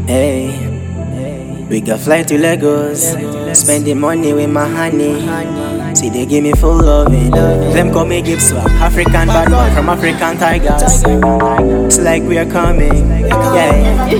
Hey, we got fly to Lagos. Spend the money with my honey. See, they give me full loving. Them call me Gibbs, African bad boy from African Tigers. It's like we are coming. Yeah.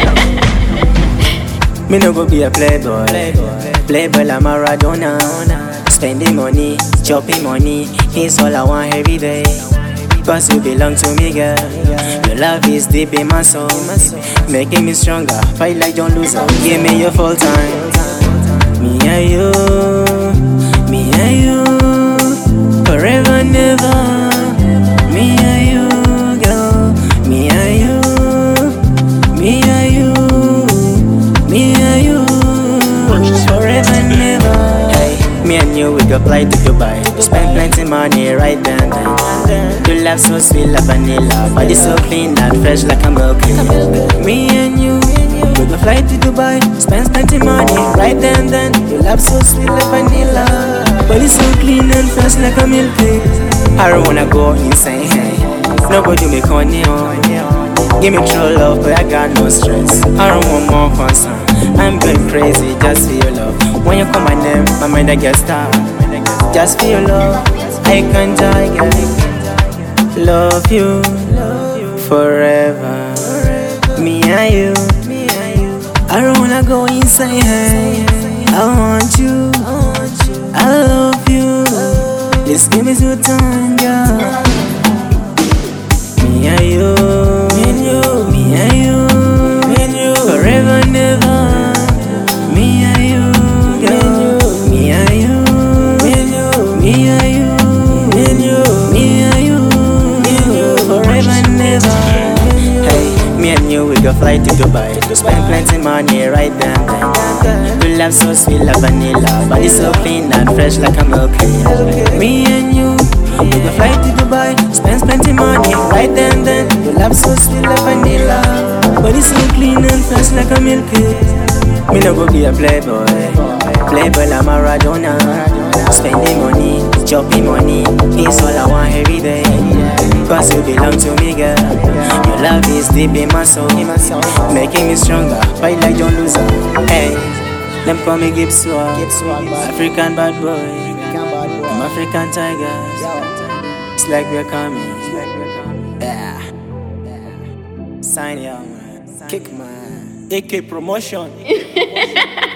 Me no go be a playboy. Playboy like Maradona. Spending money, chopping money. It's all I want every day. Cause you belong to me, girl. Your love is deep in my soul, making me stronger, fight like John Loser. Give me your full time. Me and you, me and you, forever and ever. Me and you, girl. Me and you, me and you, me and you, forever and ever. Hey, me and you, we go fly to Dubai. Spend plenty money right then. Your love so sweet like vanilla, body so clean and fresh like a milk. Me and you, we go fly to Dubai, spend plenty money right then. Your love so sweet like vanilla, body so clean and fresh like a milk. I don't wanna go insane, hey. Nobody make honey on. Give me true love, but I got no stress. I don't want more concern. I'm going crazy just for your love. When you call my name, my mind I get stuck. Just for your love, I can't die, girl. Love you forever. Me and you. I don't wanna go insane. I want you. I love you. Just give me some time, girl. Me and you. Me and you. Forever and ever. Me and you, girl. Me and you. Me and you. Me and you. Me and you, we go fly to Dubai. Spend plenty money right then. Your love so sweet like vanilla, body so clean and fresh like a milk. Me and you, we go fly to Dubai. Spend plenty money right then. Your love so sweet like vanilla, body so clean and fresh like a milk. Me no go be a playboy. Playboy like Maradona. Spending money, chopping money. It's all I want every day. Cause you belong to me, girl. Your love is deep in my soul, making me stronger, fight like John Loser. Hey, them call me Gibbs, African bad boy. I'm African Tigers. It's like we're coming. Yeah. Sign ya, man. Kick man. AK promotion.